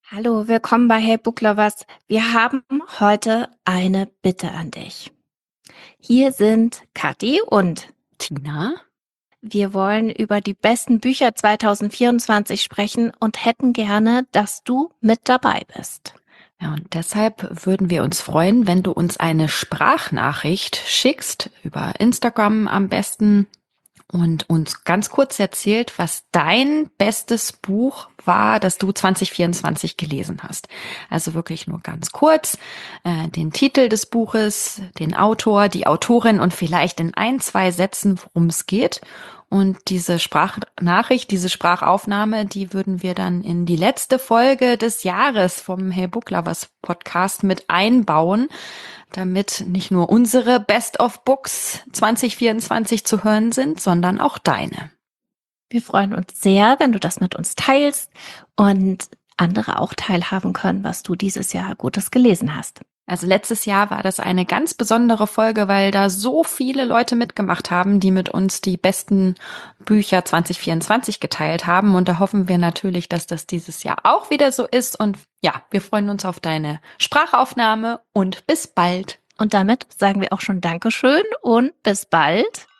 Hallo, willkommen bei Hey Book Lovers. Wir haben heute eine Bitte an dich. Hier sind Kathi und Tina? wir wollen über die besten Bücher 2024 sprechen und hätten gerne, dass du mit dabei bist. Ja, und deshalb würden wir uns freuen, wenn du uns eine Sprachnachricht schickst, über Instagram am besten, und uns ganz kurz erzählt, was dein bestes Buch war, das du 2024 gelesen hast. Also wirklich nur ganz kurz, den Titel des Buches, den Autor, die Autorin und vielleicht in ein, zwei Sätzen, worum es geht. Und diese Sprachnachricht, diese Sprachaufnahme, die würden wir dann in die letzte Folge des Jahres vom Hey Book Lovers Podcast mit einbauen, damit nicht nur unsere Best of Books 2024 zu hören sind, sondern auch deine. Wir freuen uns sehr, wenn du das mit uns teilst und andere auch teilhaben können, was du dieses Jahr Gutes gelesen hast. Also letztes Jahr war das eine ganz besondere Folge, weil da so viele Leute mitgemacht haben, die mit uns die besten Bücher 2024 geteilt haben. Und da hoffen wir natürlich, dass das dieses Jahr auch wieder so ist. Und ja, wir freuen uns auf deine Sprachaufnahme und bis bald. Und damit sagen wir auch schon Dankeschön und bis bald.